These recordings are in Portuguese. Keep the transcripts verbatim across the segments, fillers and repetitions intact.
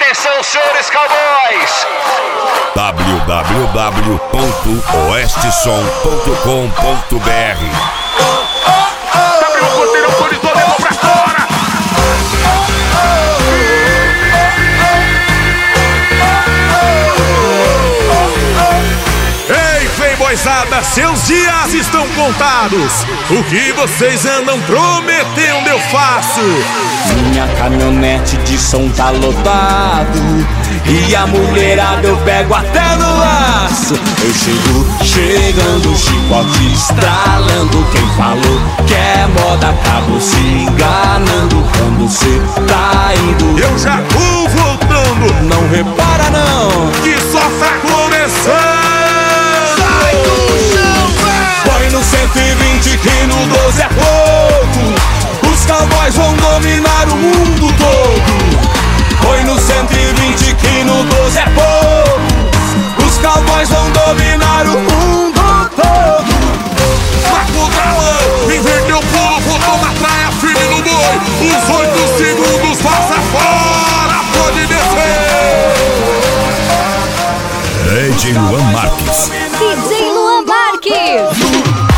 Atenção, senhores cowboys! w w w ponto oeste som ponto com ponto b r Abriu o porteiro, o monitor levou pra fora! Ei, playboyzada, seus dias estão contados. O que vocês andam prometendo eu faço. Minha caminhonete de som tá lotado e a mulherada eu pego até no laço. Eu chego, chegando, chicote estralando. Quem falou que é moda acabou se enganando. Quando cê tá indo, Eu já vou voltando, não repara não, que só tá começando. sai do chão, véi! Põe no cento e vinte que no doze é pouco. Os cowboys vão dominar o mundo todo. Põe no cento e vinte que no doze é pouco. Os cowboys vão dominar o mundo todo. Marco Galão, inverteu o pulo, botou na praia, firme no boi. Os oito segundos passa fora, pode descer. D J Luan Marques. D J Luan Marques.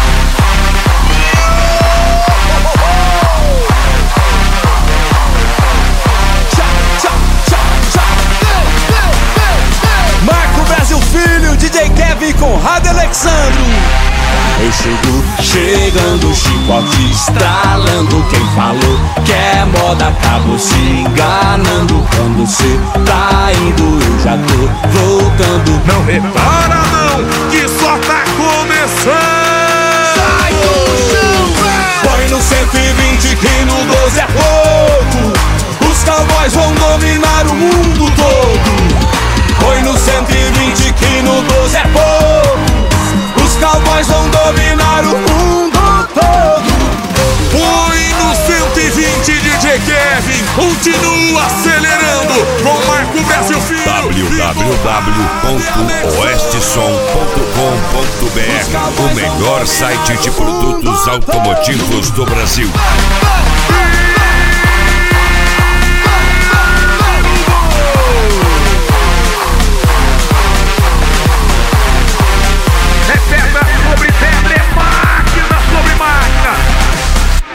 Marco Brasil Filho, D J Kevin Conrado Alexandro. Eu chego, chegando, chicote estralando. Quem falou que é moda acabou se enganando. Quando cê tá indo, eu já tô voltando. Não repara não, que só tá começando. Sai do chão, véi! Põe no cento e vinte que no doze é pouco. Os cowboys vão dominar o mundo todo. Põe no cento e vinte que no doze é pouco. Os cowboys vão dominar o mundo todo. Põe no cento e vinte, D J Kevin, continua acelerando com Marco Brasil Filho. w w w ponto oeste som ponto com ponto b r, o melhor site de produtos automotivos do Brasil. E